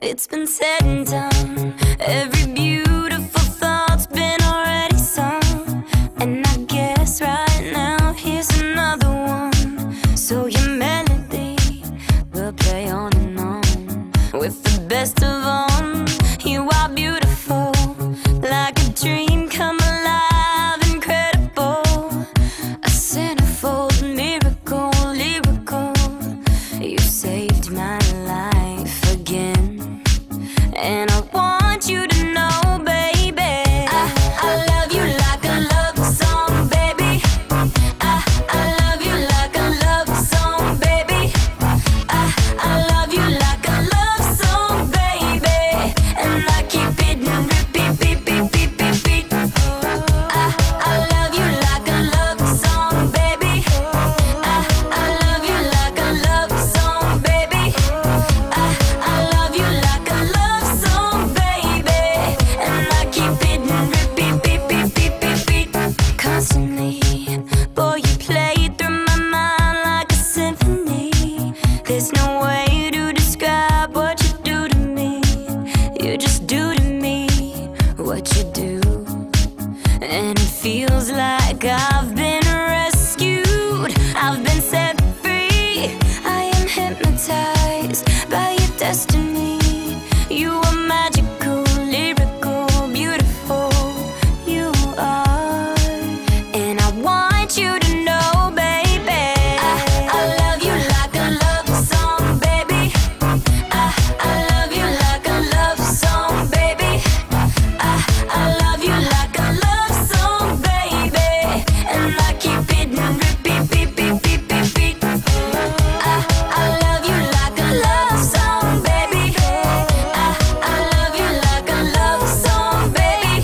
It's been said and done. Every beautiful thought's been already sung. And I guess right now here's another one. So your melody will play on and on. With the best of them, you are beautiful, like a dream come alive, incredible. A centerfold miracle, lyrical. You saved my life again. And I want you to know, baby, I love you like a love song, baby. I love you like a love song, baby. I love you like a love song, baby. And I keep it in repeat, beat, beat, beat, beat, beat. I love you like a love song, baby. I love you like a love song, baby. I love you like a love song, baby. And I keep it in repeat, beat, beat, beat, beat, beat. Constantly, boy, you play through my mind like a symphony. There's no way to describe what you do to me. You just do to me what you do. And it feels like I've been rescued. I've been set free. I am hypnotized by your destiny. You are magical, lyrical, beautiful. You are. And I want you to know, baby, I love you like a love song, baby. I love you like a love song, baby. I love you like a love song, baby. And I keep it in repeat, beat, beat, beat, beat, beat. I love you like a love song, baby. I love you like a love song, baby.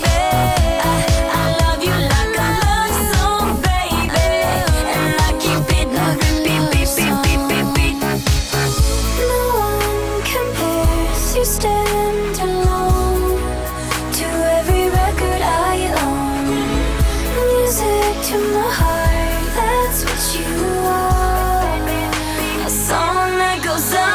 I love you like a love song, baby. And I keep it in repeat, beat, beat, beat, beat, beat. No one compares, you stand alone to every record I own. Music to my heart, that's what you are. A song that goes on